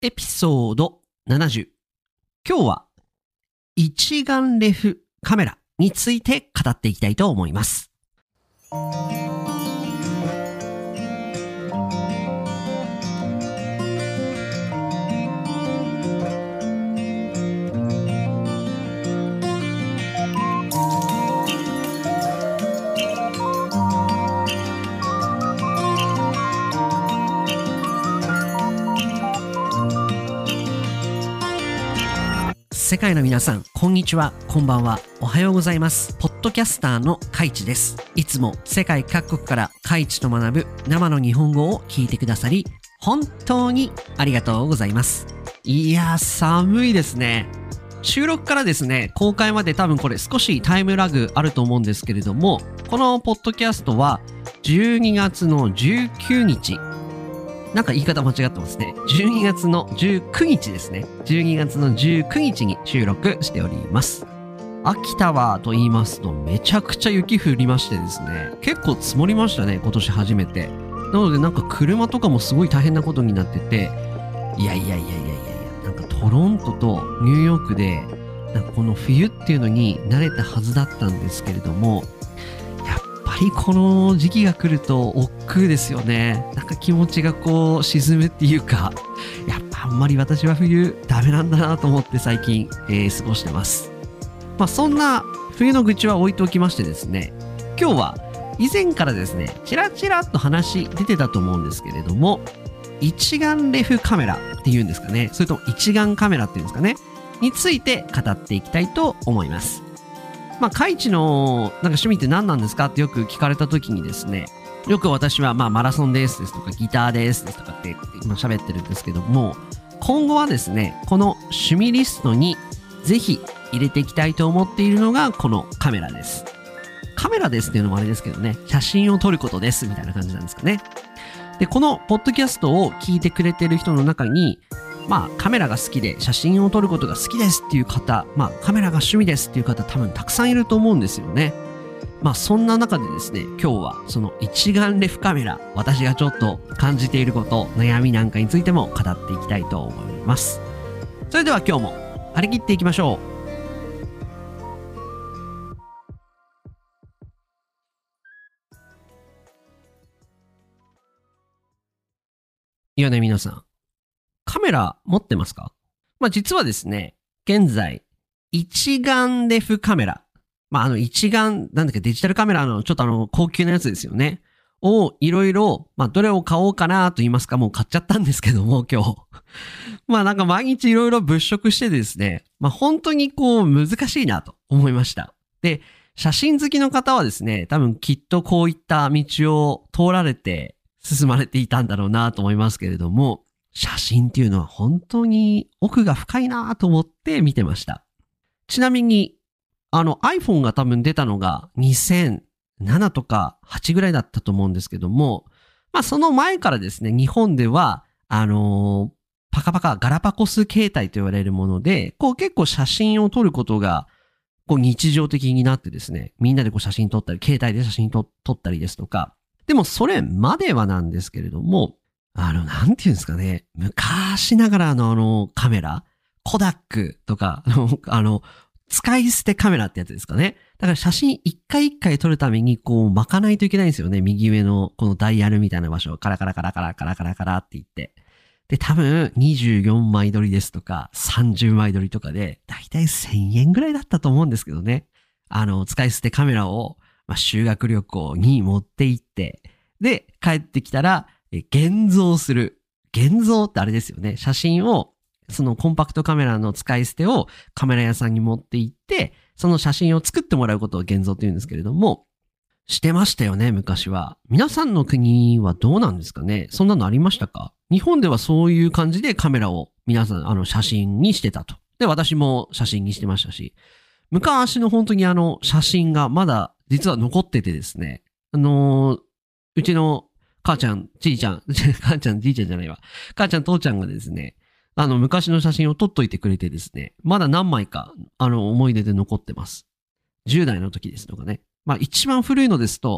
エピソード70。今日は一眼レフカメラについて語っていきたいと思います。世界の皆さん、こんにちは、こんばんは、おはようございます。ポッドキャスターのカイチです。いつも世界各国からカイチと学ぶ生の日本語を聞いてくださり、本当にありがとうございます。いやー、寒いですね。収録からですね、公開まで多分これ少しタイムラグあると思うんですけれども、このポッドキャストは12月の19日、なんか言い方間違ってますね。12月の19日ですね。12月の19日に収録しております。秋田はと言いますとめちゃくちゃ雪降りましてですね、結構積もりましたね、今年初めて。なのでなんか車とかもすごい大変なことになってて、いや、なんかトロントとニューヨークで、なんかこの冬っていうのに慣れたはずだったんですけれども、やっぱりこの時期が来ると億劫ですよね。なんか気持ちがこう沈むっていうか、やっぱあんまり私は冬ダメなんだなと思って最近、過ごしてます。まあそんな冬の愚痴は置いておきましてですね、今日は以前からですね、チラチラっと話出てたと思うんですけれども、一眼レフカメラっていうんですかね、それとも一眼カメラっていうんですかね、について語っていきたいと思います。まあ、カイチのなんか趣味って何なんですかってよく聞かれた時にですね、よく私はまあマラソンですとかギターですとかって今喋ってるんですけども、今後はですね、この趣味リストにぜひ入れていきたいと思っているのがこのカメラです。カメラですっていうのもあれですけどね、写真を撮ることですみたいな感じなんですかね。で、このポッドキャストを聞いてくれてる人の中に、まあカメラが好きで写真を撮ることが好きですっていう方、まあカメラが趣味ですっていう方多分たくさんいると思うんですよね。まあそんな中でですね、今日はその一眼レフカメラ、私がちょっと感じていること、悩みなんかについても語っていきたいと思います。それでは今日も張り切っていきましょう。いやね、皆さん。カメラ持ってますか？まあ実はですね、現在、一眼レフカメラ。まあ一眼、なんだっけ、デジタルカメラのちょっと高級なやつですよね。をいろいろ、まあどれを買おうかなと言いますか、もう買っちゃったんですけども、今日。まあなんか毎日いろいろ物色してですね、まあ本当にこう難しいなと思いました。で、写真好きの方はですね、多分きっとこういった道を通られて進まれていたんだろうなと思いますけれども、写真っていうのは本当に奥が深いなと思って見てました。ちなみに、iPhone が多分出たのが2007とか8ぐらいだったと思うんですけども、まあその前からですね、日本では、パカパカガラパゴス携帯と言われるもので、こう結構写真を撮ることが、こう日常的になってですね、みんなでこう写真撮ったり、携帯で写真撮ったりですとか、でもそれまではなんですけれども、なんていうんですかね。昔ながらのカメラ、コダックとか、使い捨てカメラってやつですかね。だから写真一回一回撮るためにこう巻かないといけないんですよね。右上のこのダイヤルみたいな場所をカラカラカラカラカラカラカラって言って。で、多分24枚撮りですとか30枚撮りとかで、だいたい1000円ぐらいだったと思うんですけどね。使い捨てカメラを、まあ、修学旅行に持って行って、で、帰ってきたら、現像する。現像ってあれですよね。写真を、そのコンパクトカメラの使い捨てをカメラ屋さんに持って行って、その写真を作ってもらうことを現像って言うんですけれども、してましたよね、昔は。皆さんの国はどうなんですかね？そんなのありましたか？日本ではそういう感じでカメラを皆さん写真にしてたと。で、私も写真にしてましたし、昔の本当に写真がまだ実は残っててですね、うちの母ちゃん、じいちゃん、母ちゃん、じいちゃんじゃないわ。母ちゃん、父ちゃんがですね、昔の写真を撮っといてくれてですね、まだ何枚か、思い出で残ってます。10代の時ですとかね。まあ、一番古いのですと、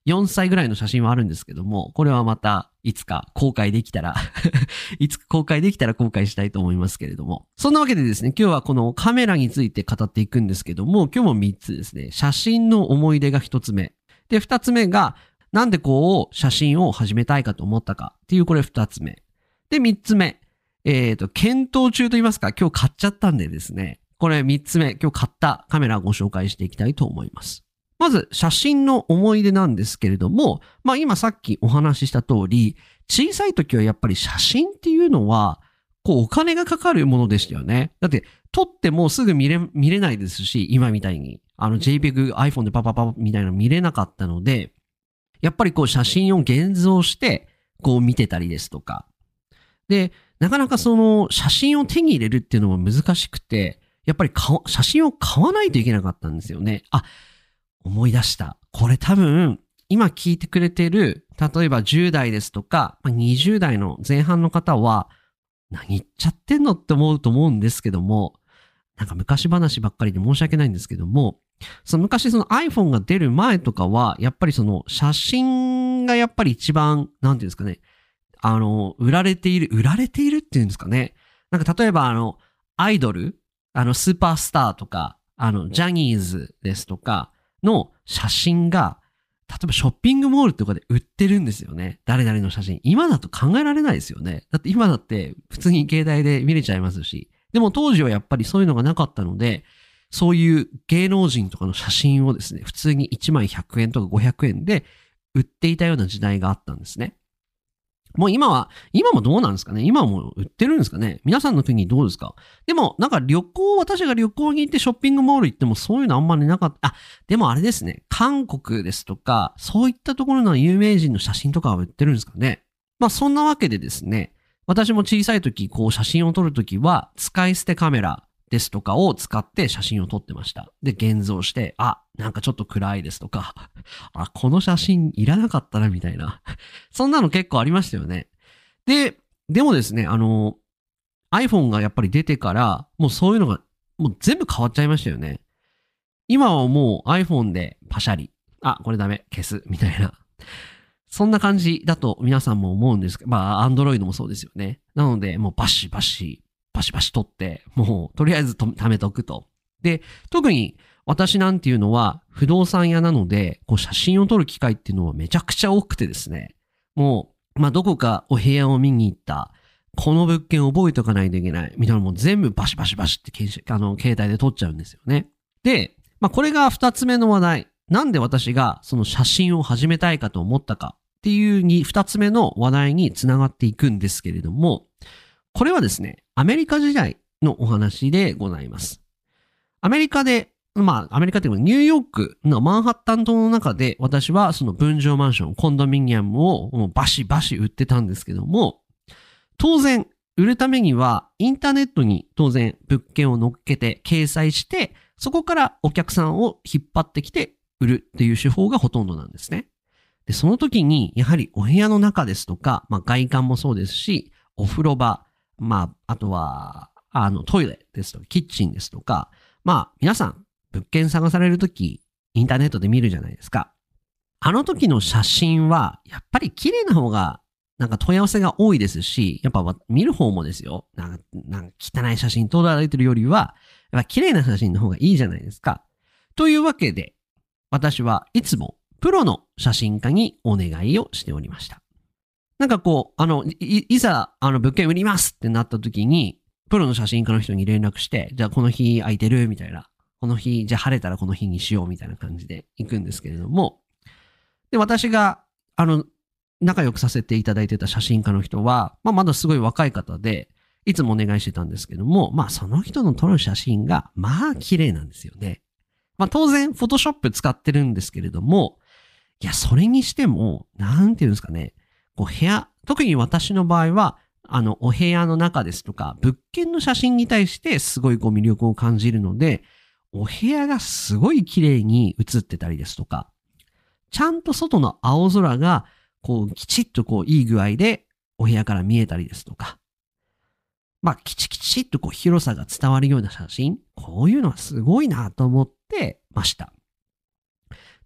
4歳ぐらいの写真はあるんですけども、これはまたいつか公開できたらいつか公開できたら公開したいと思いますけれども。そんなわけでですね、今日はこのカメラについて語っていくんですけども、今日も3つですね、写真の思い出が1つ目。で、2つ目が、なんでこう写真を始めたいかと思ったかっていうこれ2つ目。で、3つ目。検討中と言いますか、今日買っちゃったんでですね、これ3つ目、今日買ったカメラをご紹介していきたいと思います。まず、写真の思い出なんですけれども、まあ今さっきお話しした通り、小さい時はやっぱり写真っていうのは、こうお金がかかるものでしたよね。だって、撮ってもすぐ見れないですし、今みたいに、JPEG、iPhone でパパパみたいなの見れなかったので、やっぱりこう写真を現像して、こう見てたりですとか。で、なかなかその写真を手に入れるっていうのも難しくて、やっぱり写真を買わないといけなかったんですよね。あ、思い出した。これ多分、今聞いてくれてる、例えば10代ですとか、20代の前半の方は、何言っちゃってんのって思うと思うんですけども、なんか昔話ばっかりで申し訳ないんですけども、昔その iPhone が出る前とかは、やっぱりその写真がやっぱり一番、なんていうんですかね、売られているっていうんですかね。なんか例えばアイドル、スーパースターとか、ジャニーズですとかの写真が、例えばショッピングモールとかで売ってるんですよね。誰々の写真。今だと考えられないですよね。だって今だって普通に携帯で見れちゃいますし。でも当時はやっぱりそういうのがなかったので、そういう芸能人とかの写真をですね、普通に1枚100円とか500円で売っていたような時代があったんですね。もう今もどうなんですかね。今も売ってるんですかね。皆さんの国どうですか。でもなんか私が旅行に行ってショッピングモール行ってもそういうのあんまりなかった。あ、でもあれですね。韓国ですとか、そういったところの有名人の写真とかは売ってるんですかね。まあそんなわけでですね、私も小さい時、こう写真を撮るときは、使い捨てカメラですとかを使って写真を撮ってました。で、現像して、あ、なんかちょっと暗いですとか、あ、この写真いらなかったな、みたいな。そんなの結構ありましたよね。でもですね、iPhone がやっぱり出てから、もうそういうのが、もう全部変わっちゃいましたよね。今はもう iPhone でパシャリ。あ、これダメ、消す、みたいな。そんな感じだと皆さんも思うんですけど、まあ、Android もそうですよね。なので、もうバシバシ撮って、もう、とりあえず貯めとくと。で、特に私なんていうのは、不動産屋なので、こう写真を撮る機会っていうのはめちゃくちゃ多くてですね。もう、まあ、どこかお部屋を見に行った、この物件覚えておかないといけない、みたいなのも全部バシバシって携帯で撮っちゃうんですよね。で、まあ、これが二つ目の話題。なんで私がその写真を始めたいかと思ったかっていう二つ目の話題につながっていくんですけれども、これはですね、アメリカ時代のお話でございます。アメリカっていうかニューヨークのマンハッタン島の中で私はその分譲マンション、コンドミニアムをもうバシバシ売ってたんですけども、当然売るためにはインターネットに当然物件を乗っけて掲載して、そこからお客さんを引っ張ってきて売るっていう手法がほとんどなんですね。で、その時にやはりお部屋の中ですとか、まあ外観もそうですし、お風呂場、まあ、あとは、トイレですとか、キッチンですとか、まあ、皆さん、物件探されるとき、インターネットで見るじゃないですか。あの時の写真は、やっぱり綺麗な方が、なんか問い合わせが多いですし、やっぱ見る方もですよ。なんか汚い写真撮られてるよりは、やっぱ綺麗な写真の方がいいじゃないですか。というわけで、私はいつもプロの写真家にお願いをしておりました。なんかこう、いざ、物件売りますってなった時に、プロの写真家の人に連絡して、じゃあこの日空いてるみたいな。この日、じゃあ晴れたらこの日にしようみたいな感じで行くんですけれども。で、私が、仲良くさせていただいてた写真家の人は、まあまだすごい若い方で、いつもお願いしてたんですけども、まあその人の撮る写真が、まあ綺麗なんですよね。まあ当然、フォトショップ使ってるんですけれども、いや、それにしても、なんていうんですかね、こう部屋、特に私の場合は、お部屋の中ですとか、物件の写真に対してすごいこう魅力を感じるので、お部屋がすごい綺麗に映ってたりですとか、ちゃんと外の青空が、こう、きちっとこう、いい具合でお部屋から見えたりですとか、まあ、きちっとこう、広さが伝わるような写真、こういうのはすごいなと思ってました。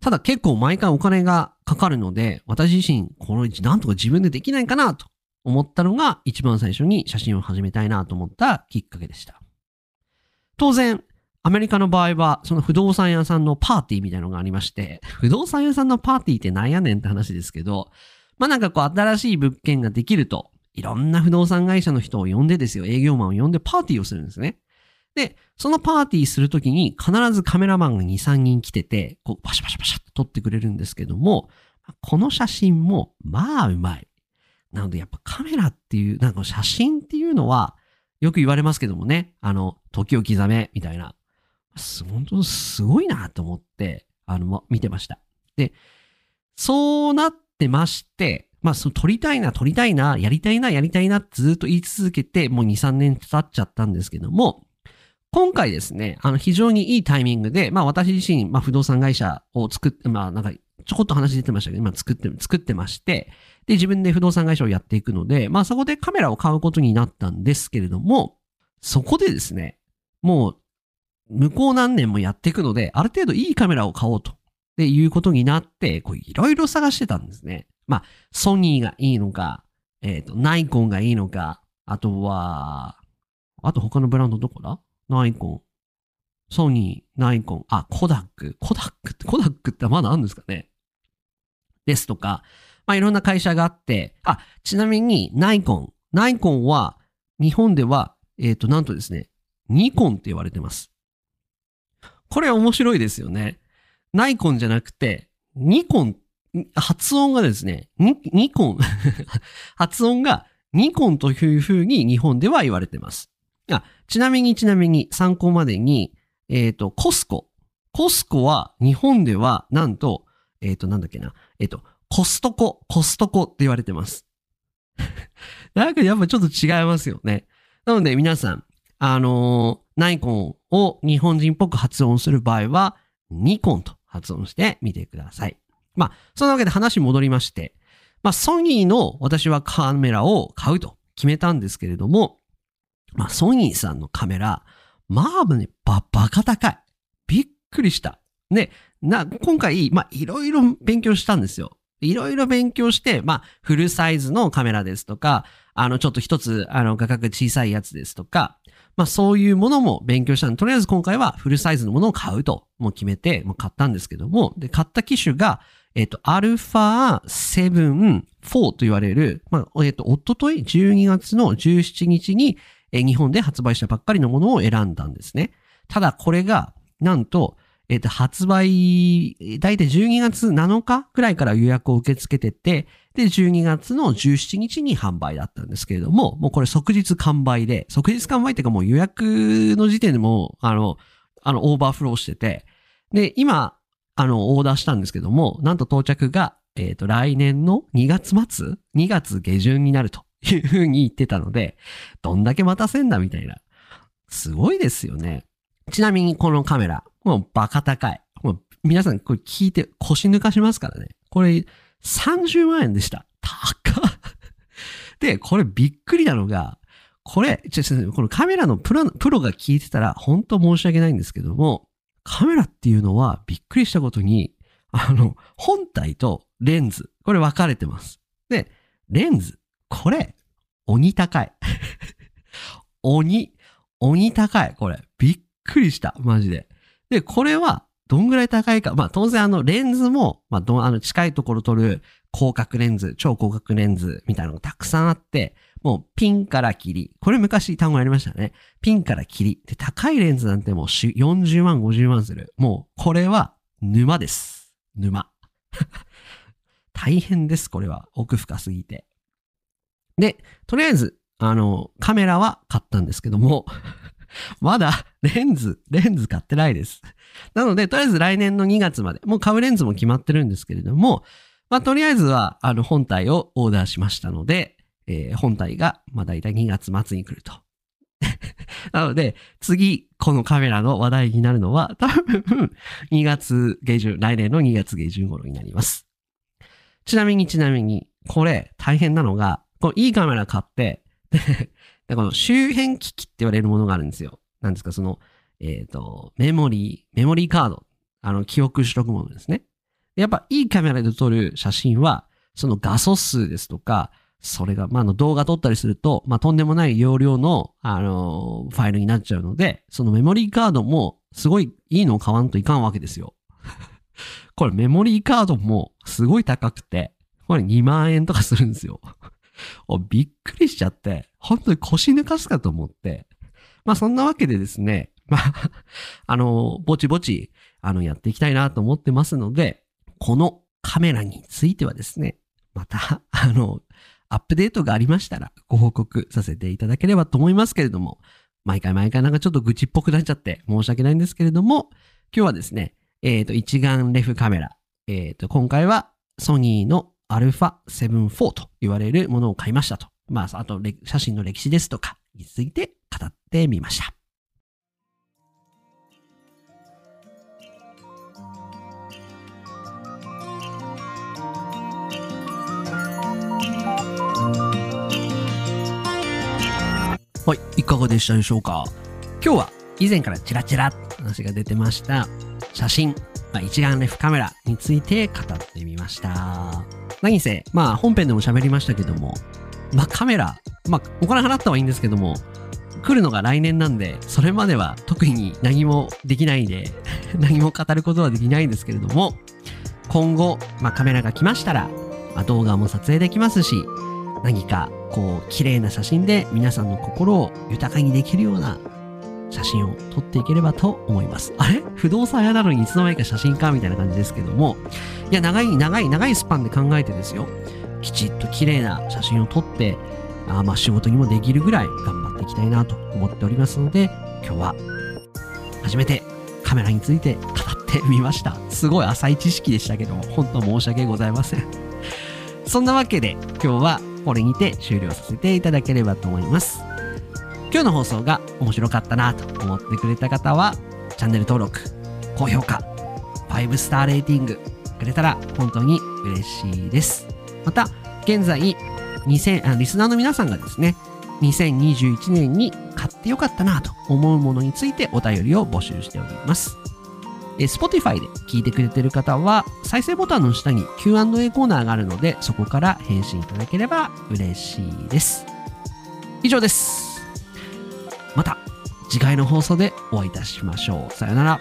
ただ結構毎回お金がかかるので、私自身、このなんとか自分でできないかなと思ったのが、一番最初に写真を始めたいなと思ったきっかけでした。当然、アメリカの場合は、その不動産屋さんのパーティーみたいなのがありまして、不動産屋さんのパーティーってなんやねんって話ですけど、なんかこう新しい物件ができると、いろんな不動産会社の人を呼んでですよ、営業マンを呼んでパーティーをするんですね。で、そのパーティーするときに必ずカメラマンが2、3人来てて、こうパシャパシャパシャって撮ってくれるんですけども、この写真もまあうまい。なのでやっぱカメラっていう、なんか写真っていうのは、よく言われますけどもね、時を刻め、みたいな。本当すごいなと思って、見てました。で、そうなってまして、撮りたいな、やりたいなってずっと言い続けて、もう2、3年経っちゃったんですけども、今回ですね、非常にいいタイミングで、私自身、不動産会社を作って、なんか、ちょこっと話出てましたけど、今作ってまして、で、自分で不動産会社をやっていくので、そこでカメラを買うことになったんですけれども、そこでですね、もう、向こう何年もやっていくので、ある程度いいカメラを買おうと。っていうことになって、いろいろ探してたんですね。ソニーがいいのか、ナイコンがいいのか、あと他のブランドどこだ？ナイコン、ソニー、ナイコン、コダックってまだあるんですかね？ですとか、いろんな会社があって、ちなみにナイコンは、日本では、なんとですね、ニコンって言われてます。これ面白いですよね。ナイコンじゃなくて、ニコン、発音がですね、ニコン、発音がニコンという風に日本では言われてます。ちなみに参考までに、コスコは日本ではなんと、なんだっけな、コストコって言われてます。なんかやっぱちょっと違いますよね。なので皆さん、ナイコンを日本人っぽく発音する場合は、ニコンと発音してみてください。そんなわけで話戻りまして、ソニーの私はカメラを買うと決めたんですけれども、ソニーさんのカメラ、バカ高い。びっくりした。で、今回、いろいろ勉強したんですよ。いろいろ勉強して、フルサイズのカメラですとか、ちょっと一つ、画角小さいやつですとか、そういうものも勉強したので、とりあえず今回はフルサイズのものを買うと、もう決めて、買ったんですけども、で、買った機種が、アルファ7 4と言われる、おととい12月の17日に、日本で発売したばっかりのものを選んだんですね。ただこれが、なんと、発売、だいたい12月7日くらいから予約を受け付けてて、で、12月の17日に販売だったんですけれども、もうこれ即日完売っていうかもう予約の時点でもオーバーフローしてて、で、今、オーダーしたんですけども、なんと到着が、来年の2月末 ?2 月下旬になるというふうに言ってたので、どんだけ待たせんだみたいな。すごいですよね。ちなみにこのカメラ、もうバカ高い。もう皆さんこれ聞いて腰抜かしますからね。これ30万円でした。高っ。で、これびっくりなのが、このカメラのプロが聞いてたら本当申し訳ないんですけども、カメラっていうのはびっくりしたことに、本体とレンズ、これ分かれてます。で、レンズ、これ、鬼高い。鬼高い。これ、びっくりした。マジで。で、これは、どんぐらい高いか。当然レンズも、近いところ撮る広角レンズ、超広角レンズみたいなのがたくさんあって、もうピンからキリ。これ昔単語ありましたね。ピンからキリ。で、高いレンズなんてもう40万、50万する。もう、これは沼です。沼。大変です、これは。奥深すぎて。で、とりあえず、カメラは買ったんですけども、まだレンズ買ってないです。なので、とりあえず来年の2月まで、もう買うレンズも決まってるんですけれども、とりあえずは、本体をオーダーしましたので、本体が、だいたい2月末に来ると。なので、次、このカメラの話題になるのは、多分、2月下旬、来年の2月下旬頃になります。ちなみに、これ、大変なのが、いいカメラ買って、でこの周辺機器って言われるものがあるんですよ。なんですか、メモリーカード。記憶しとくものですね。 やっぱいいカメラで撮る写真は、その画素数ですとか、それが、動画撮ったりすると、とんでもない容量の、ファイルになっちゃうので、そのメモリーカードも、すごいいいのを買わんといかんわけですよ。これメモリーカードも、すごい高くて、これ2万円とかするんですよ。びっくりしちゃって、本当に腰抜かすかと思って。そんなわけでですね、ぼちぼち、やっていきたいなと思ってますので、このカメラについてはですね、また、アップデートがありましたらご報告させていただければと思いますけれども、毎回なんかちょっと愚痴っぽくなっちゃって申し訳ないんですけれども、今日はですね、一眼レフカメラ、今回はソニーの α7-4 と言われるものを買いましたと。あと写真の歴史ですとかについて語ってみました。はい、いかがでしたでしょうか。今日は以前からチラチラ話が出てました写真、一眼レフカメラについて語ってみました。何せ、本編でも喋りましたけども、カメラ、お金払ったはいいんですけども、来るのが来年なんで、それまでは特に何もできないで、何も語ることはできないんですけれども、今後、カメラが来ましたら、動画も撮影できますし、何か綺麗な写真で皆さんの心を豊かにできるような写真を撮っていければと思います。あれ？不動産屋なのにいつの間にか写真家みたいな感じですけども、いや、長いスパンで考えてですよ、きちっと綺麗な写真を撮って、仕事にもできるぐらい頑張っていきたいなと思っておりますので、今日は初めてカメラについて語ってみました。すごい浅い知識でしたけども、本当申し訳ございません。そんなわけで今日はこれにて終了させていただければと思います。今日の放送が面白かったなと思ってくれた方は、チャンネル登録、高評価、5スターレーティングくれたら本当に嬉しいです。また、現在、リスナーの皆さんがですね、2021年に買ってよかったなと思うものについてお便りを募集しております。Spotify で聞いてくれている方は、再生ボタンの下に Q&A コーナーがあるので、そこから返信いただければ嬉しいです。以上です。また次回の放送でお会いいたしましょう。さよなら。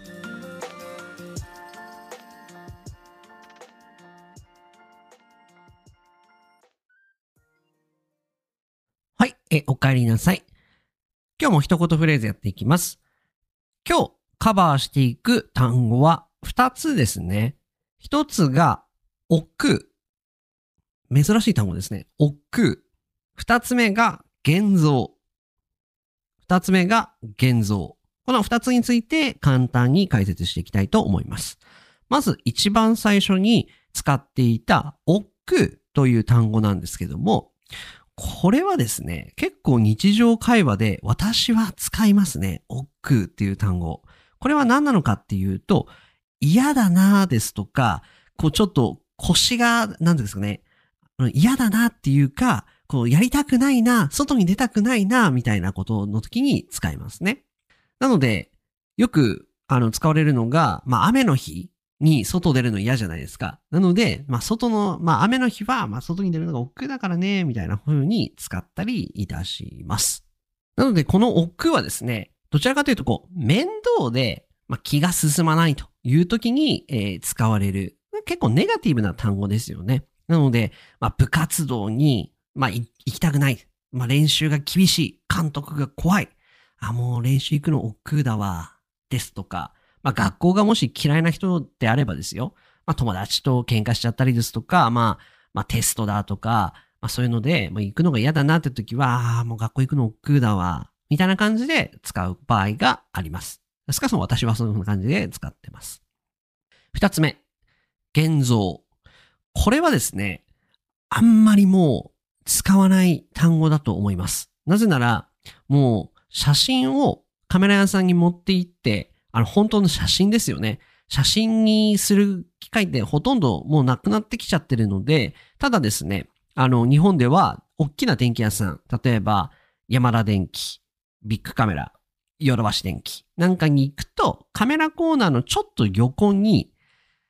はい、お帰りなさい。今日も一言フレーズやっていきます。今日カバーしていく単語は2つですね。1つが億劫。珍しい単語ですね。億劫。2つ目が現像。2つ目が現像。この2つについて簡単に解説していきたいと思います。まず一番最初に使っていた億劫という単語なんですけども、これはですね、結構日常会話で私は使いますね。億劫っていう単語。これは何なのかっていうと、嫌だなーですとか、ちょっと腰が、なんですかね、嫌だなっていうか、やりたくないな、外に出たくないな、みたいなことの時に使いますね。なので、よく、使われるのが、雨の日に外出るの嫌じゃないですか。なので、雨の日は、外に出るのが億劫だからね、みたいな風に使ったりいたします。なので、この億劫はですね、どちらかというと、面倒で、気が進まないという時に、使われる、結構ネガティブな単語ですよね。なので、部活動に、行きたくない。練習が厳しい。監督が怖い。もう練習行くの億劫だわ。ですとか、学校がもし嫌いな人であればですよ。友達と喧嘩しちゃったりですとか、テストだとか、そういうので、行くのが嫌だなって時は、もう学校行くの億劫だわ。みたいな感じで使う場合があります。しかし私はそんな感じで使ってます。二つ目。現像。これはですね、あんまりもう使わない単語だと思います。なぜなら、もう写真をカメラ屋さんに持って行って、本当の写真ですよね。写真にする機会ってほとんどもうなくなってきちゃってるので、ただですね、日本では大きな電気屋さん、例えばヤマダ電機、ビッグカメラ、ヨドバシ電機なんかに行くと、カメラコーナーのちょっと横に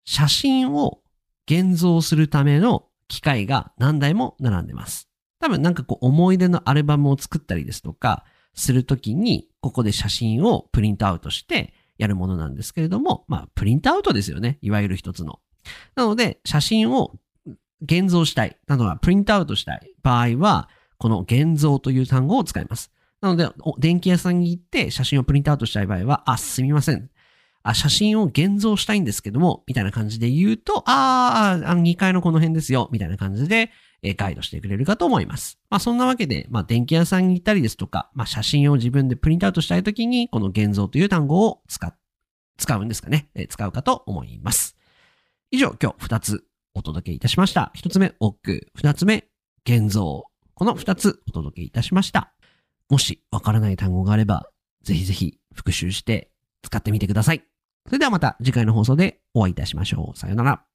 写真を現像するための機械が何台も並んでます。多分なんかこう思い出のアルバムを作ったりですとかするときに、ここで写真をプリントアウトしてやるものなんですけれども、まあプリントアウトですよね。いわゆる一つの。なので写真を現像したい、などはプリントアウトしたい場合は、この現像という単語を使います。なので、電気屋さんに行って写真をプリントアウトしたい場合は、すみません。写真を現像したいんですけども、みたいな感じで言うと、2階のこの辺ですよ、みたいな感じで、ガイドしてくれるかと思います。まあそんなわけで、電気屋さんに行ったりですとか、写真を自分でプリントアウトしたいときに、この現像という単語を使うんですかね。使うかと思います。以上、今日2つお届けいたしました。1つ目、奥。2つ目、現像。この2つお届けいたしました。もしわからない単語があれば、ぜひぜひ復習して使ってみてください。それではまた次回の放送でお会いいたしましょう。さようなら。